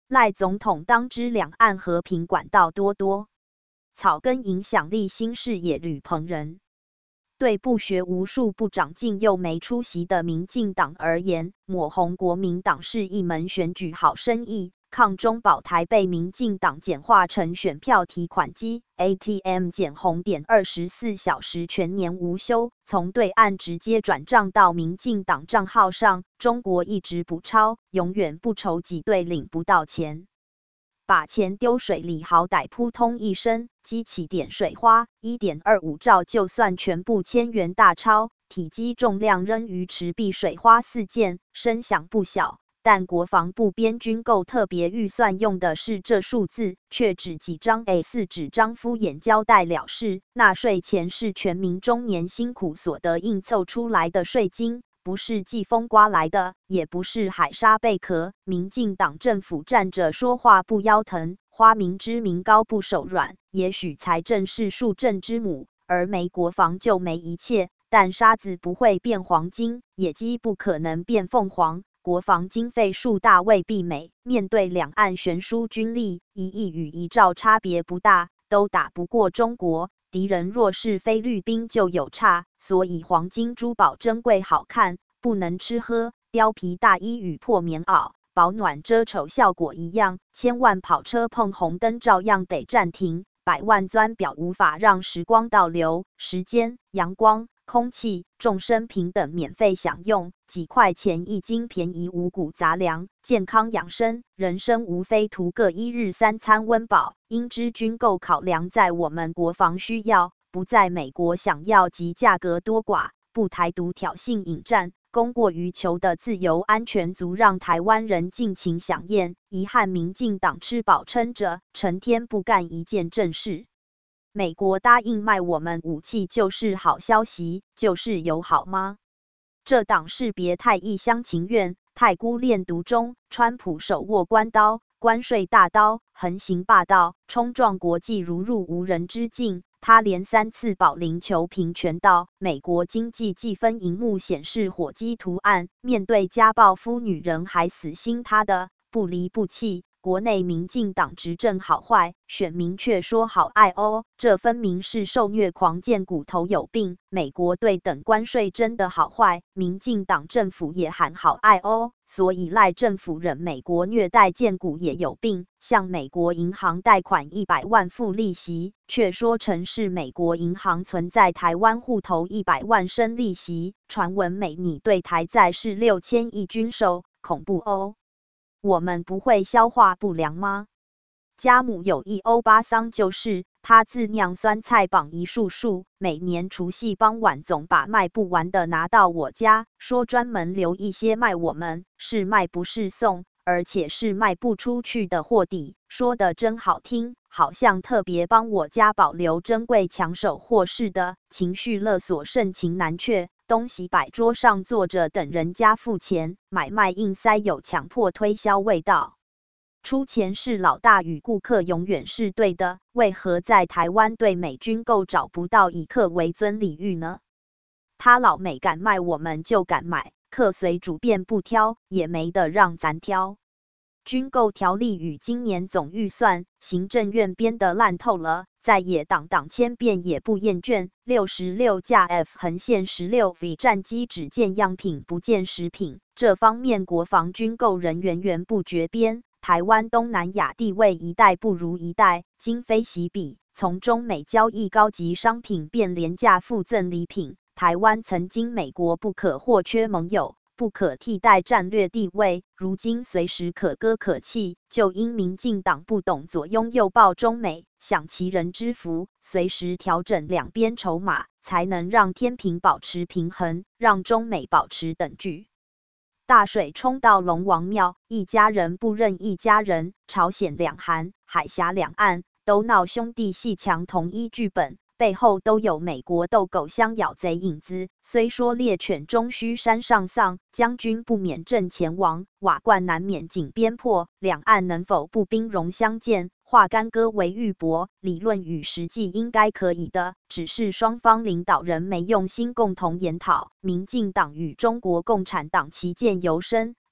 赖总统当知两岸和平管道多多，草根影响力新视野吕鹏仁。对不学无术、不长进又没出息的民进党而言，抹红国民党是一门选举好生意。抗中保台被民进党简化成选票提款机 ATM 减红点24小时全年无休，从对岸直接转账到民进党账号上，中国一直补钞，永远不愁挤兑领不到钱。把钱丢水里好歹扑通一声，激起点水花 1.25 兆就算全部千元大钞，体积重量仍于池壁水花四溅，声响不小。但国防部编军购特别预算用的是这数字，却只几张 A4 纸张敷衍交代了事。纳税钱是全民中年辛苦所得硬凑出来的税金，不是季风刮来的，也不是海沙贝壳。民进党政府站着说话不腰疼，花民之民高不手软。也许财政是树政之母，而没国防就没一切。但沙子不会变黄金，野鸡不可能变凤凰。国防经费数大未必美，面对两岸悬殊军力，1亿与1兆差别不大，都打不过中国。敌人若是菲律宾就有差，所以黄金珠宝珍贵好看，不能吃喝。貂皮大衣与破棉袄，保暖遮丑效果一样，千万跑车碰红灯照样得暂停，百万钻表无法让时光倒流，时间、阳光、空气、众生平等免费享用，几块钱一斤便宜五谷杂粮，健康养生，人生无非图个1日3餐温饱。应知军购考量在我们国防需要，不在美国想要及价格多寡，不台独挑衅引战，供过于求的自由安全足让台湾人尽情享宴。遗憾民进党吃饱撑着，成天不干一件正事。美国答应卖我们武器就是好消息，就是友好吗？这党是别太一厢情愿，太孤恋独钟。川普手握关刀，关税大刀，横行霸道，冲撞国际如入无人之境。他连3次保龄球平权到，美国经济计分萤幕显示火鸡图案。面对家暴夫女人还死心塌的不离不弃。国内民进党执政好坏，选民却说好爱哦，这分明是受虐狂见骨头有病。美国对等关税真的好坏，民进党政府也喊好爱哦，所以赖政府忍美国虐待见骨也有病。向美国银行贷款100万付利息，却说成是美国银行存在台湾户头100万生利息。传闻美拟对台债是6000亿军售，恐怖哦。我们不会消化不良吗？家母有一欧巴桑就是，他自酿酸菜绑一束束，每年除夕傍晚总把卖不完的拿到我家，说专门留一些卖我们，是卖不是送，而且是卖不出去的货底，说的真好听，好像特别帮我家保留珍贵抢手货似的，情绪勒索盛情难却。东西摆桌上坐着等人家付钱，买卖硬塞有强迫推销味道。出钱是老大与顾客永远是对的，为何在台湾对美军购找不到以客为尊礼遇呢？他老美敢卖我们就敢买，客随主便不挑，也没得让咱挑。军购条例与今年总预算，行政院编得烂透了，在野党党千遍也不厌倦。66架 F 横线 16V 战机只见样品不见实品，这方面国防军购人源源不绝编。台湾东南亚地位一代不如一代，今非昔比，从中美交易高级商品变廉价附赠礼品。台湾曾经美国不可或缺盟友，不可替代战略地位，如今随时可歌可泣，就因民进党不懂左拥右抱中美，享其人之福，随时调整两边筹码，才能让天平保持平衡，让中美保持等距。大水冲到龙王庙，一家人不认一家人，朝鲜两韩、海峡两岸都闹兄弟阋墙同一剧本，背后都有美国斗狗相咬贼影子。虽说猎犬终须山上丧，将军不免阵前亡，瓦罐难免井边破。两岸能否不兵戎相见，化干戈为玉帛，理论与实际应该可以的，只是双方领导人没用心共同研讨。民进党与中国共产党旗舰尤深，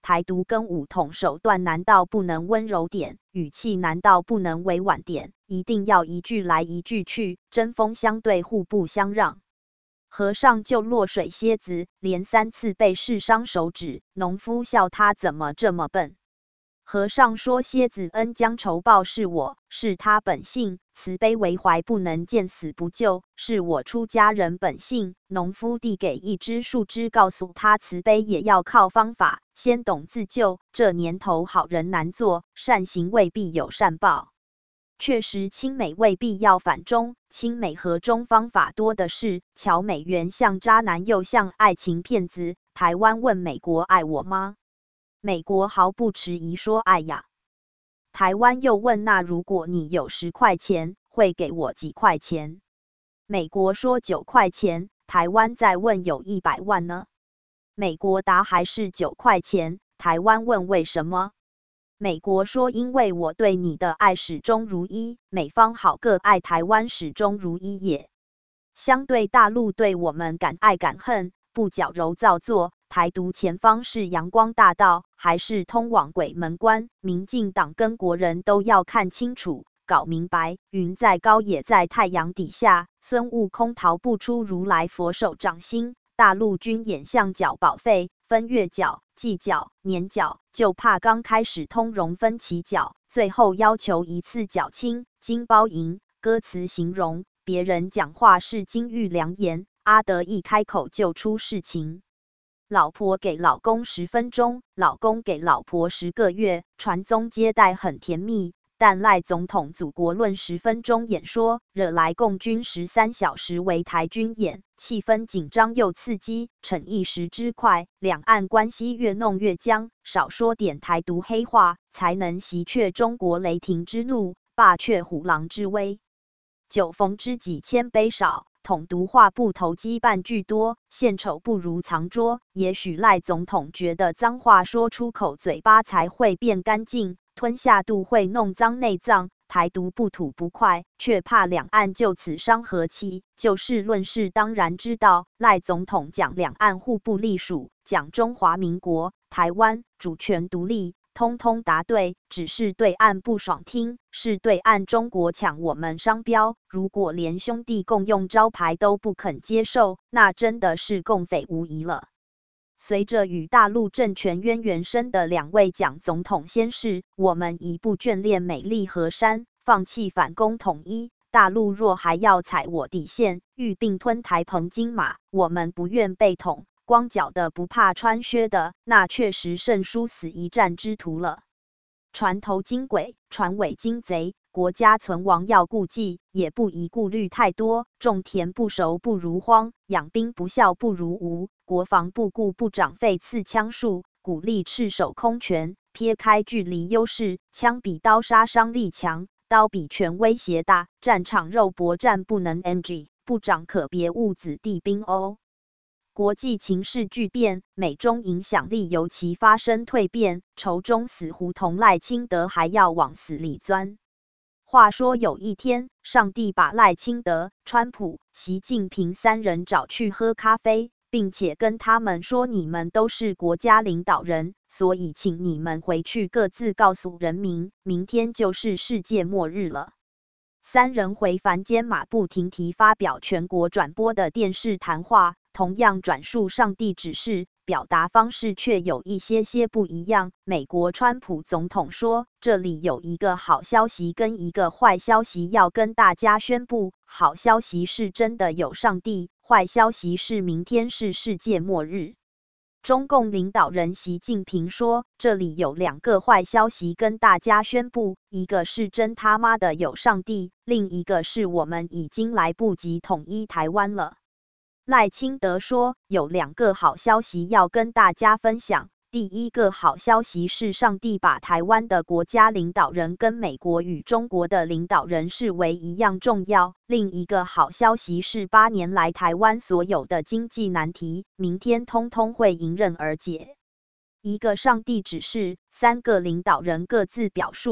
台独跟武统手段难道不能温柔点，语气难道不能委婉点，一定要一句来一句去，针锋相对，互不相让？和尚救落水蝎子，连3次被试伤手指，农夫笑他怎么这么笨。和尚说蝎子恩将仇报是我，是他本性，慈悲为怀，不能见死不救，是我出家人本性。农夫递给一只树枝，告诉他慈悲也要靠方法，先懂自救。这年头好人难做，善行未必有善报。确实亲美未必要反中，亲美和中方法多的是。瞧美元像渣男又像爱情骗子，台湾问美国爱我吗？美国毫不迟疑说爱呀。台湾又问那如果你有10块钱，会给我几块钱？美国说9块钱，台湾再问有100万呢？美国答还是9块钱，台湾问为什么？美国说因为我对你的爱始终如一，美方好个爱台湾始终如一也。相对大陆对我们敢爱敢恨，不矫揉造作，台独前方是阳光大道，还是通往鬼门关？民进党跟国人都要看清楚，搞明白。云再高也在太阳底下，孙悟空逃不出如来佛手掌心。大陆军演像缴保费，分月缴、季缴、年缴，就怕刚开始通融分期缴，最后要求一次缴清，金包银。歌词形容别人讲话是金玉良言，阿德一开口就出事情。老婆给老公10分钟，老公给老婆10个月，传宗接代很甜蜜。但赖总统祖国论10分钟演说，惹来共军13小时围台军演，气氛紧张又刺激，逞一时之快，两岸关系越弄越僵。少说点台独黑话，才能袭却中国雷霆之怒，罢却虎狼之威。酒逢知己千杯少，统独话不投机半句多，献丑不如藏拙。也许赖总统觉得脏话说出口，嘴巴才会变干净，吞下肚会弄脏内脏，台独不吐不快，却怕两岸就此伤和气。就事论事当然知道，赖总统讲两岸互不隶属，讲中华民国、台湾主权独立，通通答对，只是对岸不爽听，是对岸中国抢我们商标。如果连兄弟共用招牌都不肯接受，那真的是共匪无疑了。随着与大陆政权渊源深的2位蒋总统先逝，我们一步眷恋美丽河山，放弃反攻统一。大陆若还要踩我底线，欲并吞台澎金马，我们不愿被统。光脚的不怕穿靴的，那确实胜输死一战之徒了。船头金鬼，船尾金贼，国家存亡要顾忌，也不宜顾虑太多。种田不熟不如荒，养兵不效不如无。国防不顾不长废刺枪术，鼓励赤手空拳，撇开距离优势，枪比刀杀伤力强，刀比拳威胁大。战场肉搏战不能 NG， 不长可别误子弟兵哦。国际情势巨变，美中影响力尤其发生蜕变，仇中死胡同赖清德还要往死里钻。话说有一天，上帝把赖清德、川普、习近平3人找去喝咖啡，并且跟他们说：你们都是国家领导人，所以请你们回去各自告诉人民，明天就是世界末日了。3人回凡间，马不停蹄发表全国转播的电视谈话。同样转述上帝指示，表达方式却有一些不一样。美国川普总统说：这里有一个好消息跟一个坏消息要跟大家宣布，好消息是真的有上帝，坏消息是明天是世界末日。中共领导人习近平说：这里有2个坏消息跟大家宣布，一个是真他妈的有上帝，另一个是我们已经来不及统一台湾了。赖清德说，有2个好消息要跟大家分享。第一个好消息是上帝把台湾的国家领导人跟美国与中国的领导人视为一样重要。另一个好消息是8年来台湾所有的经济难题，明天通通会迎刃而解。一个上帝指示，3个领导人各自表述。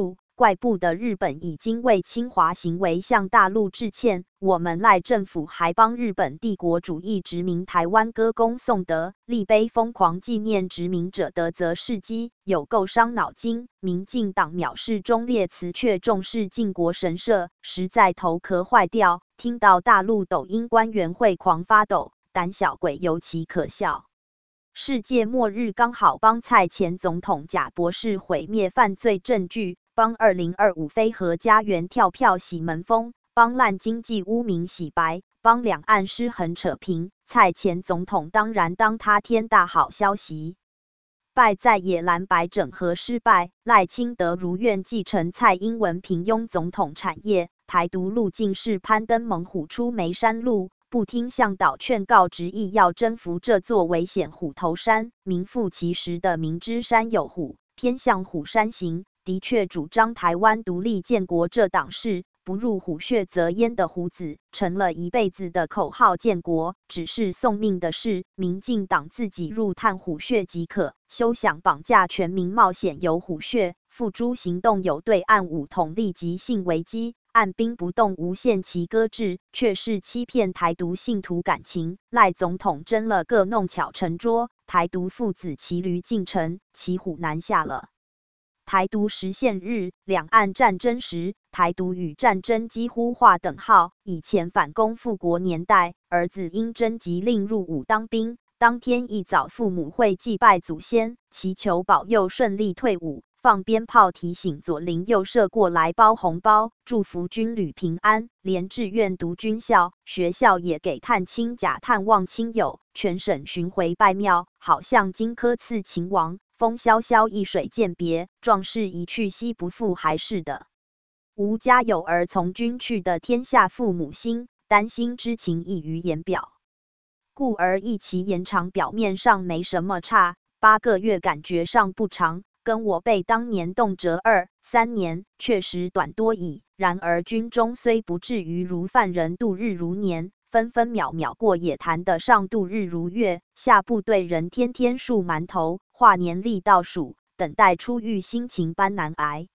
怪不得日本已经为侵华行为向大陆致歉。我们赖政府还帮日本帝国主义殖民台湾歌功颂德，立碑疯狂纪念殖民者的责事迹，有够伤脑筋。民进党藐视忠烈祠，却重视靖国神社，实在头壳坏掉。听到大陆抖音官员会狂发抖，胆小鬼尤其可笑。世界末日刚好帮蔡前总统贾博士毁灭犯罪证据，帮2025非核家园跳票洗门风，帮烂经济污名洗白，帮两岸失衡扯平。蔡前总统当然当他天大好消息。败在野蓝白整合失败，赖清德如愿继承蔡英文平庸总统产业，台独路径是攀登猛虎出梅山路。不听向导劝告，执意要征服这座危险虎头山，名副其实的明知山有虎，偏向虎山行。的确主张台湾独立建国这档事，不入虎穴则焉的虎子，成了一辈子的口号。建国只是送命的事，民进党自己入探虎穴即可，休想绑架全民冒险游虎穴。付诸行动有对岸武统立即性危机，按兵不动无限期搁置，却是欺骗台独信徒感情。赖总统争了个弄巧成拙，台独父子骑驴进城，骑虎难下了。台独实现日，两岸战争时，台独与战争几乎划等号。以前反攻复国年代，儿子因征集令入伍当兵，当天一早父母会祭拜祖先，祈求保佑顺利退伍。放鞭炮提醒左邻右舍过来包红包，祝福军旅平安。连志愿读军校，学校也给探亲假探望亲友，全省巡回拜庙，好像荆轲刺秦王，风萧萧易水渐别，壮士一去兮不复还似的。吾家有儿从军去的天下父母心，担心之情溢于言表。故而一期延长表面上没什么差，8个月感觉上不长。跟我辈当年动辄2、3年，确实短多矣。然而军中虽不至于如犯人度日如年，分分秒秒过也谈得上度日如月。下部队人天天数馒头，化年历倒数，等待出狱心情般难挨。